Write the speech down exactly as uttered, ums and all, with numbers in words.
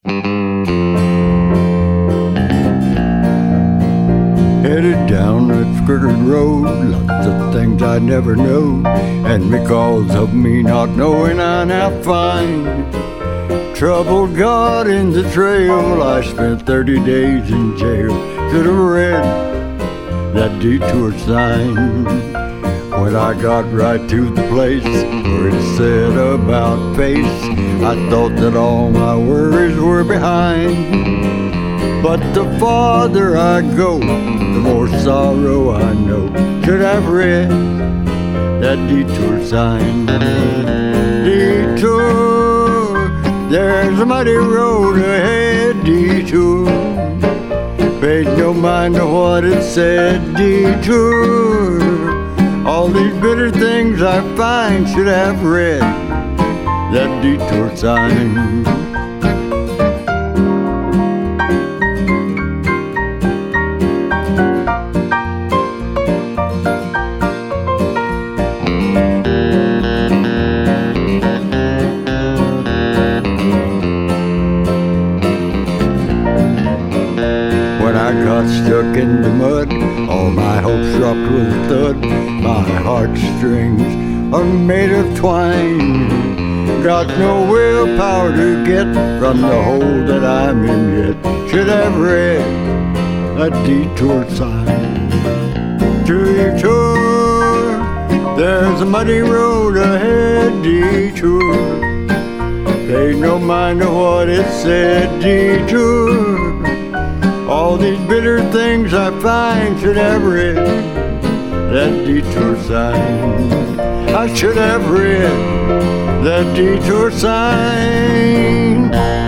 Headed down that crooked road, lots of things I never know, and because of me not knowing I now find trouble got in the trail. I spent thirty days in jail. Should have read that detour sign when I got right to the place where it said about face. I thought that all my worries were behind. But the farther I go, the more sorrow I know. Should have read that detour sign. Detour, there's a mighty road ahead. Detour, paid no mind to what it said. Detour, all these bitter things I find. Should have read that detour sign. Got stuck in the mud, all my hopes dropped with a thud. My heartstrings are made of twine. Got no willpower to get from the hole that I'm in yet. Should have read a detour sign. Detour, there's a muddy road ahead. Detour, paid no mind to what it said. Detour, all these bitter things I find. Should have read that detour sign. I should have read that detour sign.